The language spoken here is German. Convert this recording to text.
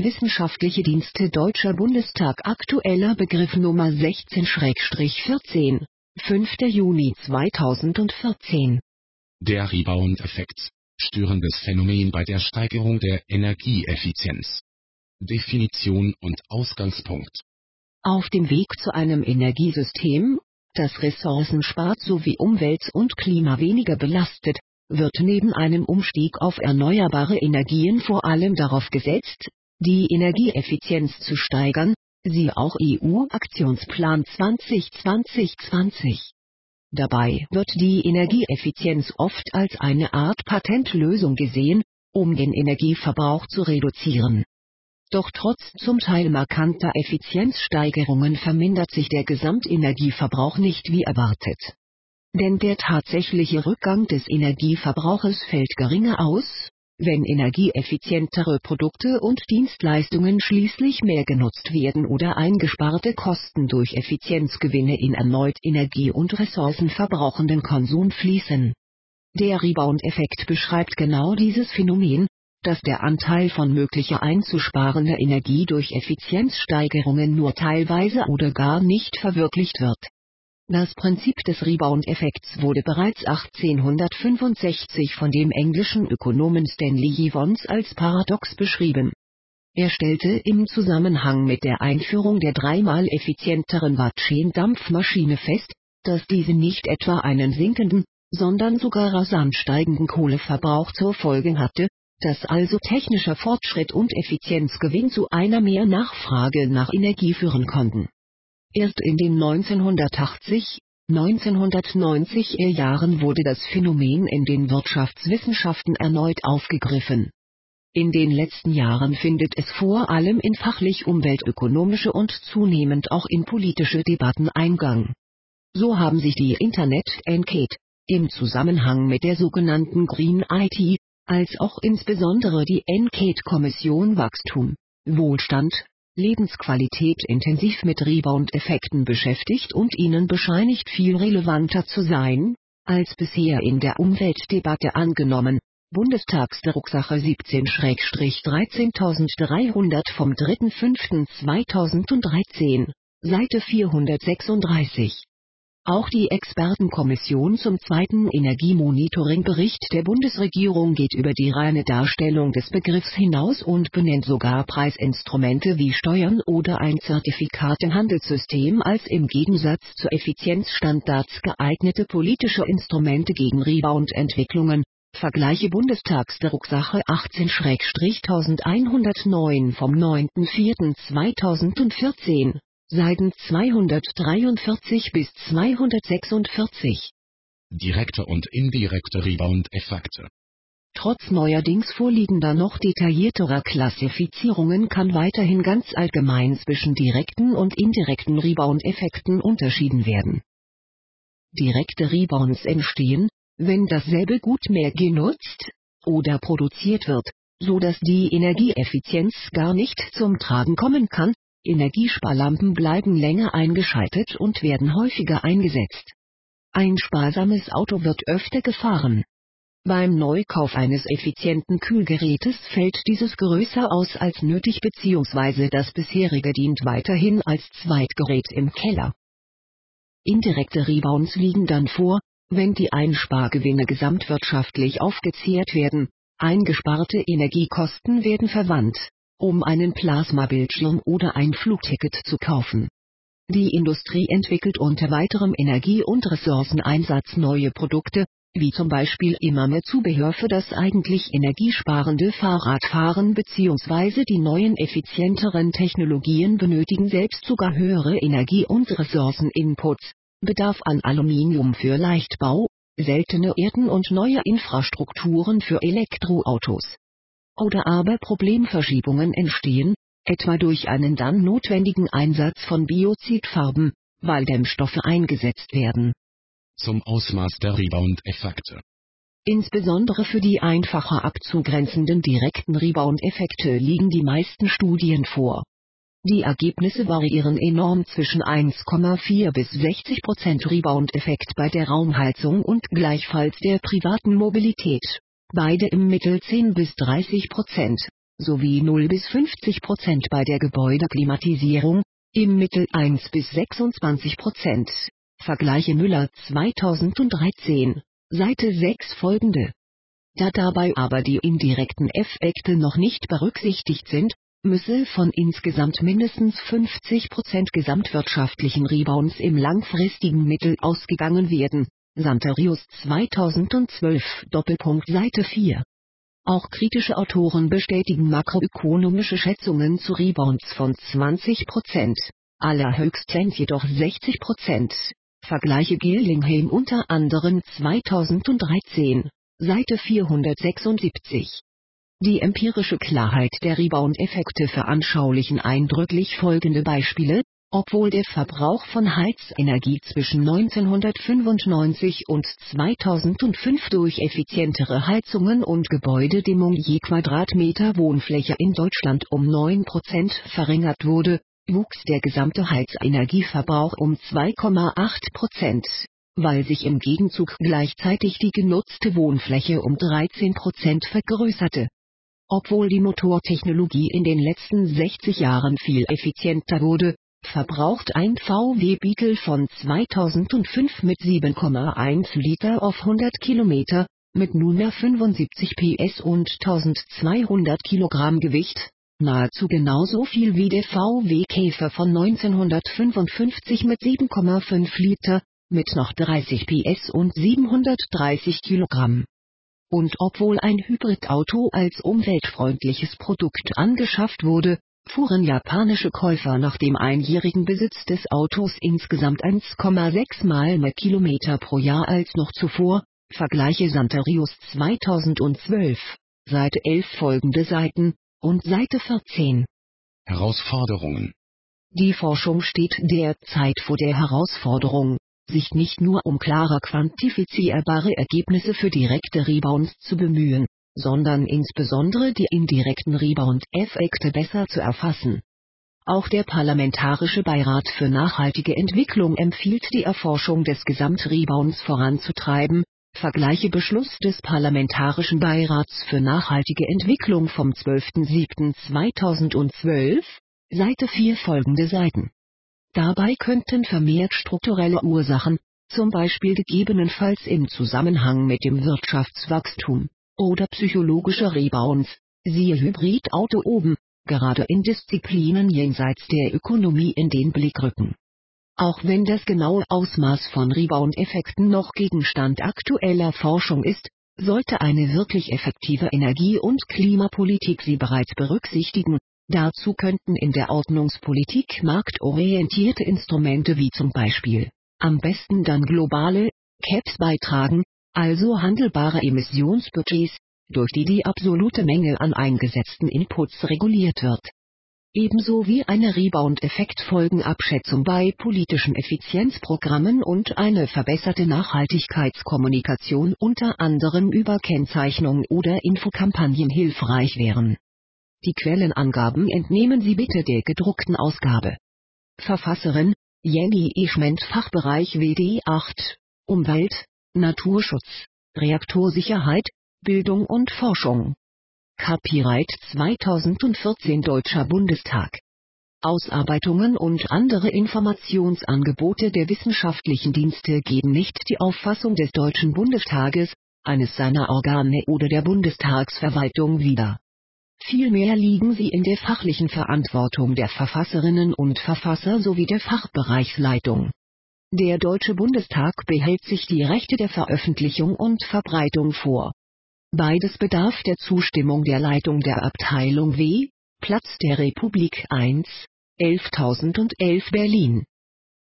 Wissenschaftliche Dienste Deutscher Bundestag. Aktueller Begriff Nummer 16/14, 5. Juni 2014. Der Rebound-Effekt, störendes Phänomen bei der Steigerung der Energieeffizienz. Definition und Ausgangspunkt. Auf dem Weg zu einem Energiesystem, das Ressourcen spart sowie Umwelt und Klima weniger belastet, wird neben einem Umstieg auf erneuerbare Energien vor allem darauf gesetzt, die Energieeffizienz zu steigern, siehe auch EU-Aktionsplan 2020-20. Dabei wird die Energieeffizienz oft als eine Art Patentlösung gesehen, um den Energieverbrauch zu reduzieren. Doch trotz zum Teil markanter Effizienzsteigerungen vermindert sich der Gesamtenergieverbrauch nicht wie erwartet. Denn der tatsächliche Rückgang des Energieverbrauches fällt geringer aus, wenn energieeffizientere Produkte und Dienstleistungen schließlich mehr genutzt werden oder eingesparte Kosten durch Effizienzgewinne in erneut energie- und ressourcenverbrauchenden Konsum fließen. Der Rebound-Effekt beschreibt genau dieses Phänomen, dass der Anteil von möglicher einzusparender Energie durch Effizienzsteigerungen nur teilweise oder gar nicht verwirklicht wird. Das Prinzip des Rebound-Effekts wurde bereits 1865 von dem englischen Ökonomen Stanley Jevons als paradox beschrieben. Er stellte im Zusammenhang mit der Einführung der dreimal effizienteren Wattchain-Dampfmaschine fest, dass diese nicht etwa einen sinkenden, sondern sogar rasant steigenden Kohleverbrauch zur Folge hatte, dass also technischer Fortschritt und Effizienzgewinn zu einer mehr Nachfrage nach Energie führen konnten. Erst in den 1980-1990er Jahren wurde das Phänomen in den Wirtschaftswissenschaften erneut aufgegriffen. In den letzten Jahren findet es vor allem in fachlich-umweltökonomische und zunehmend auch in politische Debatten Eingang. So haben sich die Internet-Enquete im Zusammenhang mit der sogenannten Green IT, als auch insbesondere die Enquete-Kommission Wachstum, Wohlstand, Lebensqualität intensiv mit Rebound-Effekten beschäftigt und ihnen bescheinigt viel relevanter zu sein, als bisher in der Umweltdebatte angenommen. Bundestagsdrucksache 17/13300 vom 3.5.2013, Seite 436. Auch die Expertenkommission zum zweiten Energiemonitoring-Bericht der Bundesregierung geht über die reine Darstellung des Begriffs hinaus und benennt sogar Preisinstrumente wie Steuern oder ein Zertifikatehandelssystem als im Gegensatz zu Effizienzstandards geeignete politische Instrumente gegen Rebound-Entwicklungen. Vergleiche Bundestagsdrucksache 18/1109 vom 9.4.2014. Seiten 243 bis 246. Direkte und indirekte Rebound-Effekte. Trotz neuerdings vorliegender noch detaillierterer Klassifizierungen kann weiterhin ganz allgemein zwischen direkten und indirekten Rebound-Effekten unterschieden werden. Direkte Rebounds entstehen, wenn dasselbe Gut mehr genutzt oder produziert wird, so dass die Energieeffizienz gar nicht zum Tragen kommen kann. Energiesparlampen bleiben länger eingeschaltet und werden häufiger eingesetzt. Ein sparsames Auto wird öfter gefahren. Beim Neukauf eines effizienten Kühlgerätes fällt dieses größer aus als nötig bzw. das bisherige dient weiterhin als Zweitgerät im Keller. Indirekte Rebounds liegen dann vor, wenn die Einspargewinne gesamtwirtschaftlich aufgezehrt werden, eingesparte Energiekosten werden verwandt, um einen Plasmabildschirm oder ein Flugticket zu kaufen. Die Industrie entwickelt unter weiterem Energie- und Ressourceneinsatz neue Produkte, wie zum Beispiel immer mehr Zubehör für das eigentlich energiesparende Fahrradfahren bzw. die neuen effizienteren Technologien benötigen selbst sogar höhere Energie- und Ressourceninputs, Bedarf an Aluminium für Leichtbau, seltene Erden und neue Infrastrukturen für Elektroautos. Oder aber Problemverschiebungen entstehen, etwa durch einen dann notwendigen Einsatz von Biozidfarben, weil Dämmstoffe eingesetzt werden. Zum Ausmaß der Rebound-Effekte. Insbesondere für die einfacher abzugrenzenden direkten Rebound-Effekte liegen die meisten Studien vor. Die Ergebnisse variieren enorm zwischen 1,4 bis 60% Rebound-Effekt bei der Raumheizung und gleichfalls der privaten Mobilität, beide im Mittel 10 bis 30%, sowie 0 bis 50% bei der Gebäudeklimatisierung, im Mittel 1 bis 26%. Vergleiche Müller 2013, Seite 6 folgende. Da dabei aber die indirekten Effekte noch nicht berücksichtigt sind, müsse von insgesamt mindestens 50% gesamtwirtschaftlichen Rebounds im langfristigen Mittel ausgegangen werden. Santarius 2012 Seite 4. Auch kritische Autoren bestätigen makroökonomische Schätzungen zu Rebounds von 20%, allerhöchstens jedoch 60%. Vergleiche Gillingham unter anderem 2013, Seite 476. Die empirische Klarheit der Rebound-Effekte veranschaulichen eindrücklich folgende Beispiele: Obwohl der Verbrauch von Heizenergie zwischen 1995 und 2005 durch effizientere Heizungen und Gebäudedämmung je Quadratmeter Wohnfläche in Deutschland um 9% verringert wurde, wuchs der gesamte Heizenergieverbrauch um 2,8%, weil sich im Gegenzug gleichzeitig die genutzte Wohnfläche um 13% vergrößerte. Obwohl die Motortechnologie in den letzten 60 Jahren viel effizienter wurde, verbraucht ein VW Beetle von 2005 mit 7,1 Liter auf 100 Kilometer, mit nunmehr 75 PS und 1200 Kilogramm Gewicht, nahezu genauso viel wie der VW Käfer von 1955 mit 7,5 Liter, mit noch 30 PS und 730 Kilogramm. Und obwohl ein Hybridauto als umweltfreundliches Produkt angeschafft wurde, fuhren japanische Käufer nach dem einjährigen Besitz des Autos insgesamt 1,6 Mal mehr Kilometer pro Jahr als noch zuvor. Vergleiche Santarius 2012, Seite 11 folgende Seiten, und Seite 14. Herausforderungen. Die Forschung steht derzeit vor der Herausforderung, sich nicht nur um klare quantifizierbare Ergebnisse für direkte Rebounds zu bemühen, sondern insbesondere die indirekten Rebound-Effekte besser zu erfassen. Auch der Parlamentarische Beirat für nachhaltige Entwicklung empfiehlt die Erforschung des Gesamtrebounds voranzutreiben. Vergleiche Beschluss des Parlamentarischen Beirats für nachhaltige Entwicklung vom 12.07.2012, Seite 4 folgende Seiten. Dabei könnten vermehrt strukturelle Ursachen, zum Beispiel gegebenenfalls im Zusammenhang mit dem Wirtschaftswachstum, oder psychologische Rebounds, siehe Hybridauto oben, gerade in Disziplinen jenseits der Ökonomie in den Blick rücken. Auch wenn das genaue Ausmaß von Rebound-Effekten noch Gegenstand aktueller Forschung ist, sollte eine wirklich effektive Energie- und Klimapolitik sie bereits berücksichtigen. Dazu könnten in der Ordnungspolitik marktorientierte Instrumente wie zum Beispiel, am besten dann globale, CAPs beitragen, also handelbare Emissionsbudgets, durch die die absolute Menge an eingesetzten Inputs reguliert wird. Ebenso wie eine Rebound-Effekt-Folgenabschätzung bei politischen Effizienzprogrammen und eine verbesserte Nachhaltigkeitskommunikation unter anderem über Kennzeichnung oder Infokampagnen hilfreich wären. Die Quellenangaben entnehmen Sie bitte der gedruckten Ausgabe. Verfasserin: Jenny Eschment, Fachbereich WD 8, Umwelt, Naturschutz, Reaktorsicherheit, Bildung und Forschung. Copyright 2014 Deutscher Bundestag. Ausarbeitungen und andere Informationsangebote der wissenschaftlichen Dienste geben nicht die Auffassung des Deutschen Bundestages, eines seiner Organe oder der Bundestagsverwaltung wider. Vielmehr liegen sie in der fachlichen Verantwortung der Verfasserinnen und Verfasser sowie der Fachbereichsleitung. Der Deutsche Bundestag behält sich die Rechte der Veröffentlichung und Verbreitung vor. Beides bedarf der Zustimmung der Leitung der Abteilung W, Platz der Republik 1, 11.011 Berlin.